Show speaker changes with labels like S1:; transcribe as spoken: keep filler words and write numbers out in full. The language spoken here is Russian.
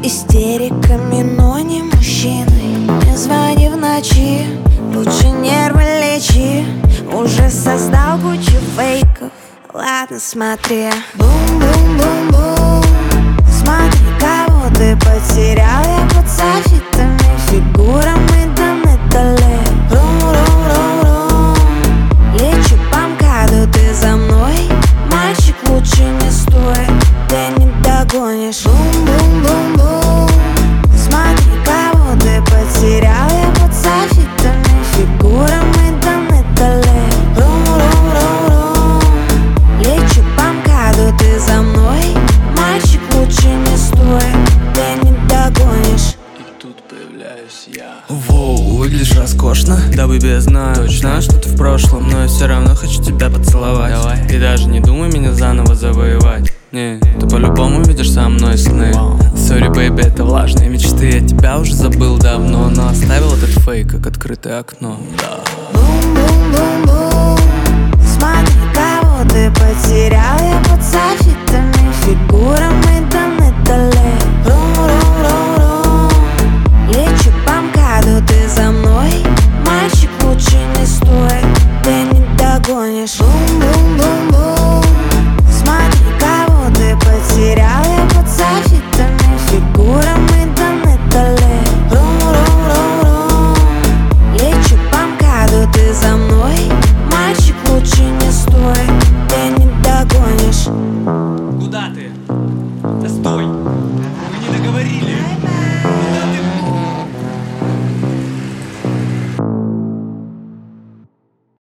S1: истериками, но не мужчиной. Не звони в ночи, лучше нервы лечи. Уже создал кучу фейков. Ладно, смотри. Бум-бум-бум-бум. Смотри, кого ты потерял. Я под софитами, фигурами до металле. Рум-рум-рум-рум. Лечу по МКАДу, ты за мной. Мальчик, лучше не стой, ты не догонишь. Бум-бум-бум-бум. Смотри, кого ты потерял. Я под софитами, фигурами до металле. Рум-рум-рум-рум. Лечу по МКАДу, ты за мной. Мальчик, лучше не стой, ты не догонишь.
S2: И тут появляюсь я.
S3: Воу, выглядишь роскошно. Да, бэби, я знаю, точно, что ты в прошлом, но я все равно хочу тебя поцеловать. Давай. И даже не думай меня заново завоевать. Не, ты по-любому видишь со мной сны. Сори, бэйби, это влажные мечты. Я тебя уже забыл давно, но оставил этот фейк, как открытое окно. Да.
S1: Бум-бум-бум-бум. Смотри, кого ты потерял. Я под софитами, фигурами до металле. Рум-рум-рум-рум. Лечу по МКАДу, ты за мной. Мальчик, лучше не стой, ты не догонишь. Бум-бум-бум-бум. Смотри, кого ты потерял. Я под софитами, фигурами до металле. Рум-рум-рум-рум. Лечу по МКАДу, ты за мной. Мальчик, лучше не стой, ты не догонишь.
S3: Куда ты? Да стой! Мы не договорили.